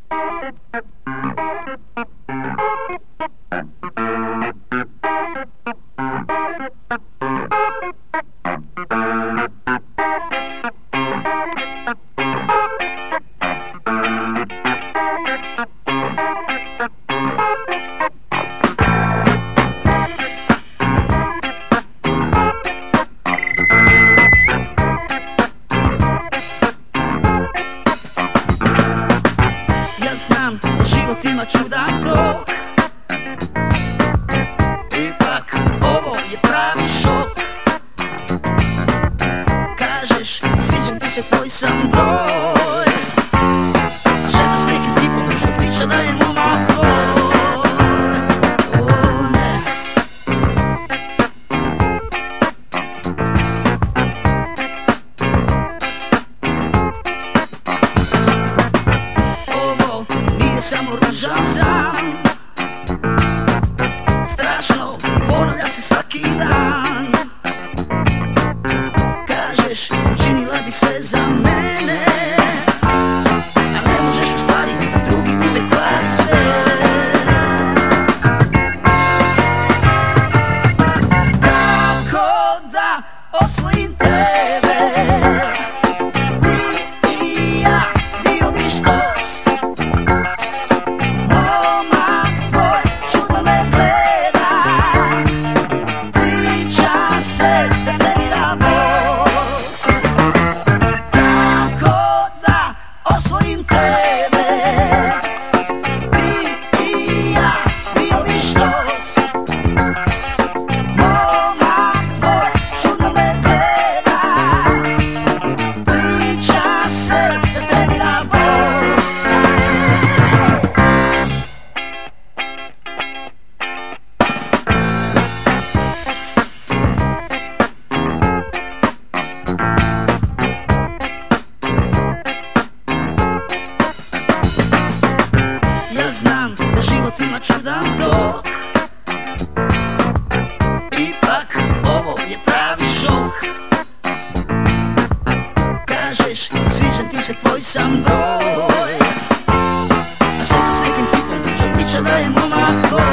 Znam da život ima čudan tok, ipak ovo je pravi šok. Kažeš, sviđa ti se tvoj sam broj, a šeta s nekim tipom što priča da je momak tvoj. Samo ružan san, strašno, ponavlja se svaki dan. Kažeš, učinila bi sve za mene, a ne možeš u stvari, drugi uvek kvari sve. Kako da osvojim tebe, ti i ja, bio bi štos. Osvojim tebe, ti i ja, bio bi štos. Momak tvoj čudno me gleda, priča se da trenira boks. Znam da život ima čudan tok, ipak ovo je pravi šok. Kažeš, sviđa ti se tvoj sam broj, a šeta s nekim tipom što priča da je momak tvoj.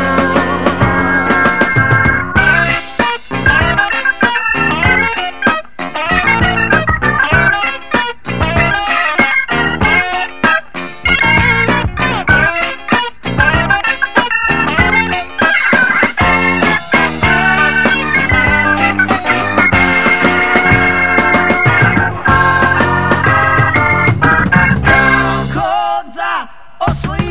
Osvojim